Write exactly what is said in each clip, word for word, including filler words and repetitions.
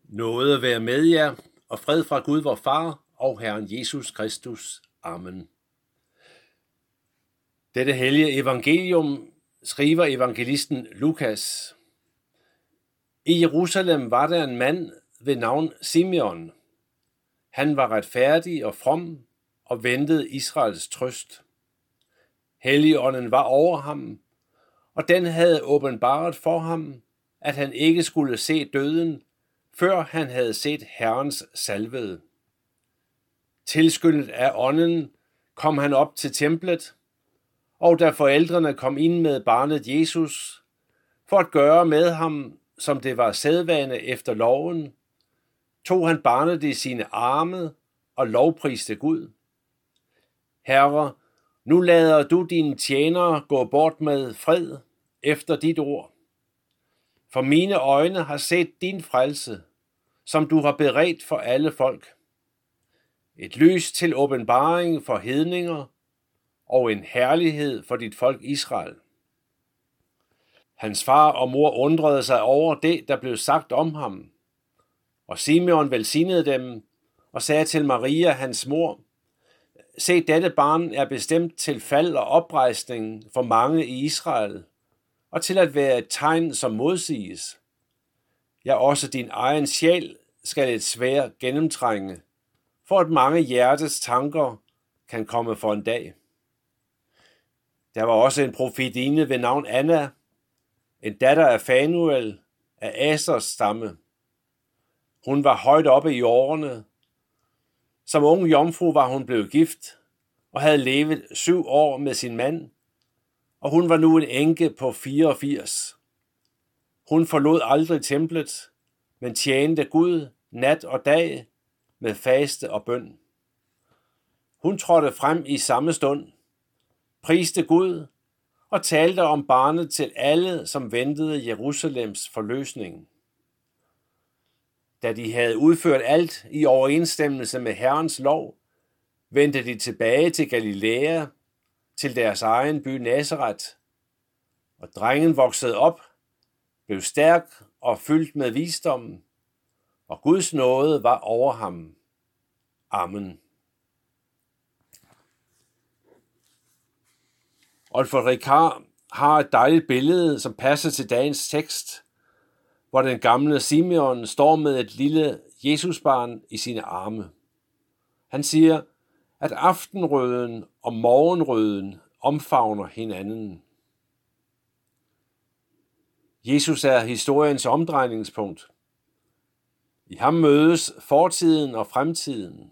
Nåde være med jer, og fred fra Gud vor Far og Herren Jesus Kristus. Amen. Dette hellige evangelium skriver evangelisten Lukas. I Jerusalem var der en mand ved navn Simeon. Han var retfærdig og from og ventede Israels trøst. Helligånden var over ham, og den havde åbenbaret for ham, at han ikke skulle se døden, før han havde set Herrens salvede. Tilskyndet af ånden kom han op til templet, og da forældrene kom ind med barnet Jesus, for at gøre med ham, som det var sædvane efter loven, tog han barnet i sine arme og lovpriste Gud. Herre, nu lader du dine tjenere gå bort med fred efter dit ord. For mine øjne har set din frelse, som du har beredt for alle folk. Et lys til åbenbaring for hedninger og en herlighed for dit folk Israel. Hans far og mor undrede sig over det, der blev sagt om ham. Og Simeon velsignede dem og sagde til Maria, hans mor, se, dette barn er bestemt til fald og oprejsning for mange i Israel, og til at være et tegn, som modsiges. Ja, også din egen sjæl skal et sværd gennemtrænge, for at mange hjertes tanker kan komme for en dag. Der var også en profetinde ved navn Anna, en datter af Fanuel af Asers stamme. Hun var højt oppe i årene. Som ung jomfru var hun blevet gift og havde levet syv år med sin mand, og hun var nu en enke på fireogfirs. Hun forlod aldrig templet, men tjente Gud nat og dag med faste og bøn. Hun trådte frem i samme stund, priste Gud og talte om barnet til alle, som ventede Jerusalems forløsning. Da de havde udført alt i overensstemmelse med Herrens lov, vendte de tilbage til Galilea, til deres egen by Nazaret, og drengen voksede op, blev stærk og fyldt med visdom, og Guds nåde var over ham. Amen. Olfert Ricard har et dejligt billede, som passer til dagens tekst, hvor den gamle Simeon står med et lille Jesusbarn i sine arme. Han siger, at aftenrøden og morgenrøden omfavner hinanden. Jesus er historiens omdrejningspunkt. I ham mødes fortiden og fremtiden.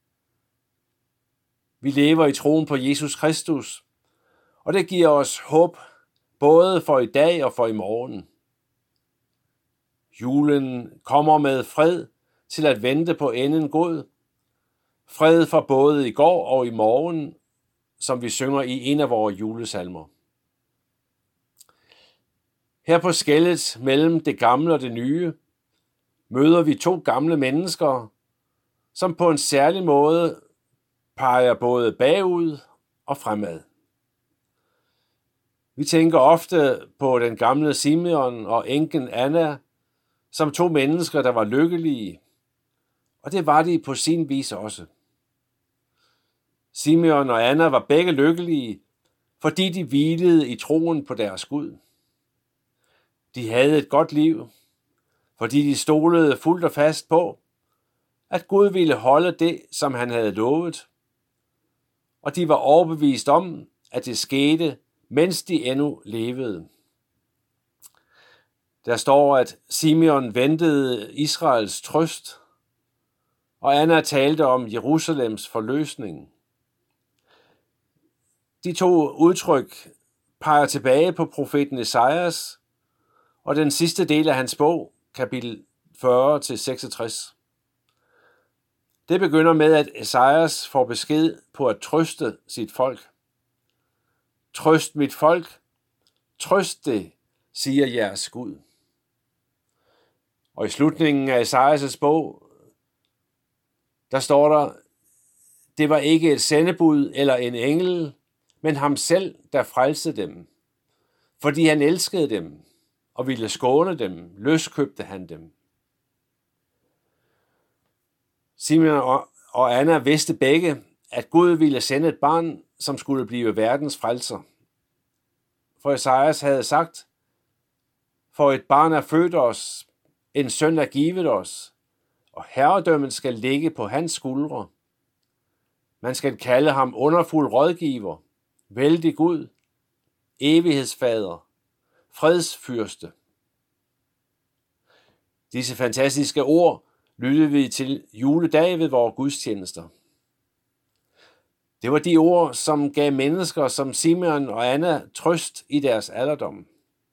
Vi lever i troen på Jesus Kristus, og det giver os håb både for i dag og for i morgen. Julen kommer med fred til at vente på enden god. Fred for både i går og i morgen, som vi synger i en af vores julesalmer. Her på skellet mellem det gamle og det nye, møder vi to gamle mennesker, som på en særlig måde peger både bagud og fremad. Vi tænker ofte på den gamle Simeon og enken Anna, som to mennesker, der var lykkelige, og det var de på sin vis også. Simeon og Anna var begge lykkelige, fordi de hvilede i troen på deres Gud. De havde et godt liv, fordi de stolede fuldt og fast på, at Gud ville holde det, som han havde lovet, og de var overbevist om, at det skete, mens de endnu levede. Der står, at Simeon ventede Israels trøst, og Anna talte om Jerusalems forløsning. De to udtryk peger tilbage på profeten Esajas og den sidste del af hans bog, kapitel fyrre til seksogtres. Det begynder med, at Esajas får besked på at trøste sit folk. Trøst mit folk, trøst det, siger jeres Gud. Og i slutningen af Esajas' bog, der står der, det var ikke et sendebud eller en engel, men ham selv, der frelste dem. Fordi han elskede dem og ville skåne dem, løskøbte han dem. Simeon og Anna vidste begge, at Gud ville sende et barn, som skulle blive verdens frelser. For Esajas havde sagt, for et barn er født os, en søn er givet os, og herredømmet skal ligge på hans skuldre. Man skal kalde ham underfuld rådgiver, vældig Gud, evighedsfader, fredsfyrste. Disse fantastiske ord lyttede vi til juledag ved vores gudstjenester. Det var de ord, som gav mennesker som Simeon og Anna trøst i deres alderdom.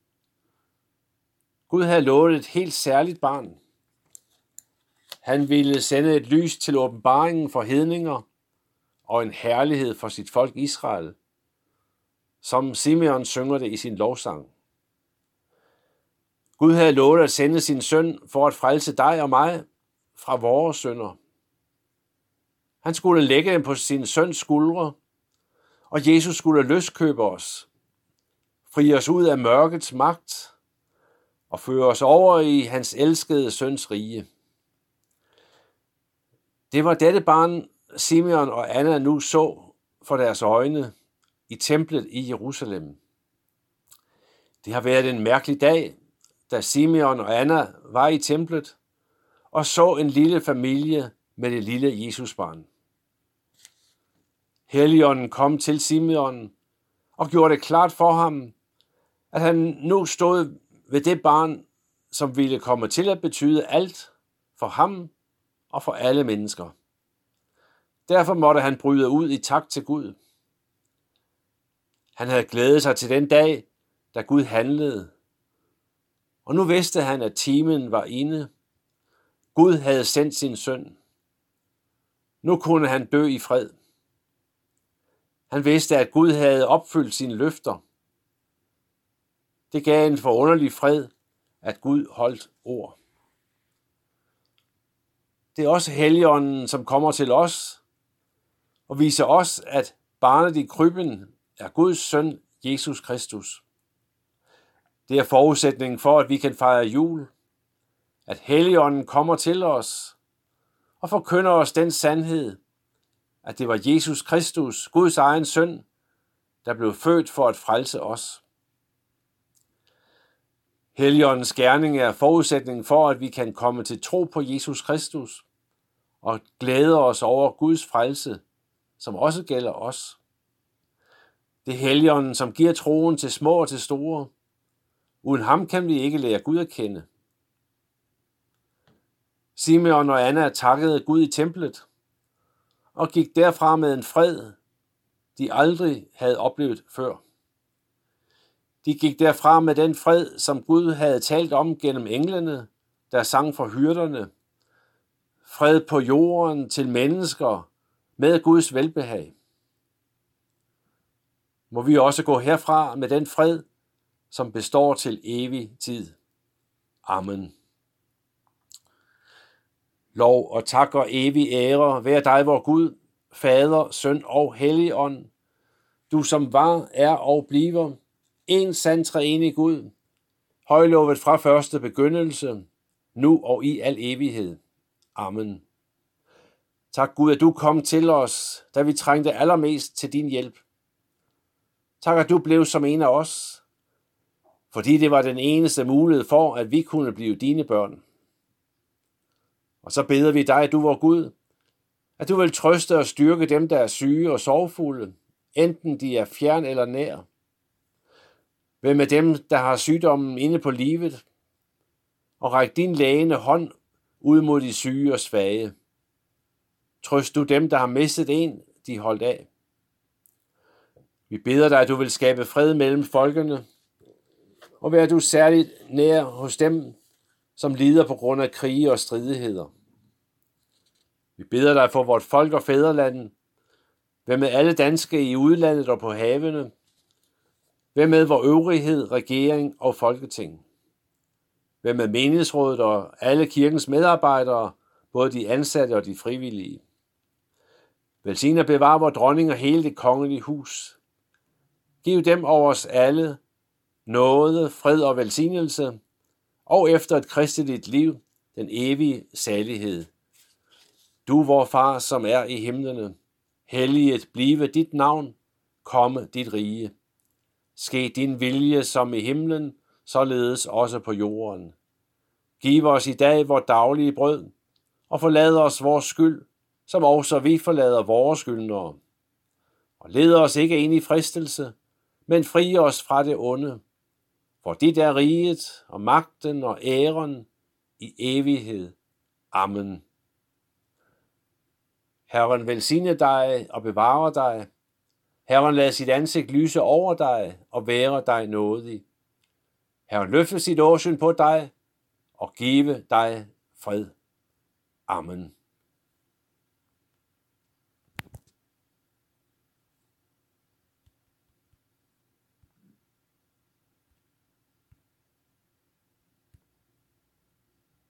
Gud havde lovet et helt særligt barn. Han ville sende et lys til åbenbaringen for hedninger og en herlighed for sit folk Israel, som Simeon synger det i sin lovsang. Gud havde lovet at sende sin søn for at frelse dig og mig fra vores synder. Han skulle lægge dem på sin søns skuldre, og Jesus skulle løskøbe os, fri os ud af mørkets magt og føre os over i hans elskede søns rige. Det var dette barn, Simeon og Anna nu så for deres øjne i templet i Jerusalem. Det har været en mærkelig dag, da Simeon og Anna var i templet og så en lille familie med det lille Jesusbarn. Helligånden kom til Simeon og gjorde det klart for ham, at han nu stod ved det barn, som ville komme til at betyde alt for ham og for alle mennesker. Derfor måtte han bryde ud i tak til Gud. Han havde glædet sig til den dag, da Gud handlede. Og nu vidste han, at timen var inde. Gud havde sendt sin søn. Nu kunne han dø i fred. Han vidste, at Gud havde opfyldt sine løfter. Det gav en forunderlig fred, at Gud holdt ord. Det er også Helligånden, som kommer til os og viser os, at barnet i krybben er Guds søn, Jesus Kristus. Det er forudsætningen for, at vi kan fejre jul, at Helligånden kommer til os og forkynder os den sandhed, at det var Jesus Kristus, Guds egen søn, der blev født for at frelse os. Helligåndens gerning er forudsætningen for, at vi kan komme til tro på Jesus Kristus og glæde os over Guds frelse, som også gælder os. Det er Helligånden, som giver troen til små og til store. Uden ham kan vi ikke lære Gud at kende. Simeon og Anna takkede Gud i templet og gik derfra med en fred, de aldrig havde oplevet før. De gik derfra med den fred, som Gud havde talt om gennem englene, der sang for hyrderne. Fred på jorden til mennesker med Guds velbehag. Må vi også gå herfra med den fred, som består til evig tid. Amen. Lov og tak og evig ære være dig, vor Gud, Fader, Søn og Helligånd, du som var, er og bliver, en sand treenig Gud, højlovet fra første begyndelse, nu og i al evighed. Amen. Tak Gud, at du kom til os, da vi trængte allermest til din hjælp. Tak, at du blev som en af os, fordi det var den eneste mulighed for, at vi kunne blive dine børn. Og så beder vi dig, du vor Gud, at du vil trøste og styrke dem, der er syge og sorgfulde, enten de er fjern eller nær. Vær med dem, der har sygdommen inde på livet, og ræk din lægende hånd ud mod de syge og svage. Trøst du dem, der har mistet en, de holdt af. Vi beder dig, at du vil skabe fred mellem folkene, og vær du særligt nær hos dem, som lider på grund af krige og stridigheder. Vi beder dig for vort folk og fædreland, vær med alle danske i udlandet og på havene, vær med vor øvrighed, regering og folketing. Vær med menighedsrådet og alle kirkens medarbejdere, både de ansatte og de frivillige. Velsign og bevar vor dronning og hele det kongelige hus. Giv dem over os alle nåde, fred og velsignelse, og efter et kristeligt liv den evige salighed. Du, vor far, som er i himlene, helliget blive dit navn, komme dit rige. Ske din vilje som i himlen, således også på jorden. Giv os i dag vor daglige brød, og forlad os vores skyld, som også vi forlader vores skyldnere. Og led os ikke ind i fristelse, men fri os fra det onde. For dit er riget og magten og æren i evighed. Amen. Herren velsigne dig og bevare dig. Herren lad sit ansigt lyse over dig og være dig nådig. Herren løfte sit åsyn på dig og give dig fred. Amen.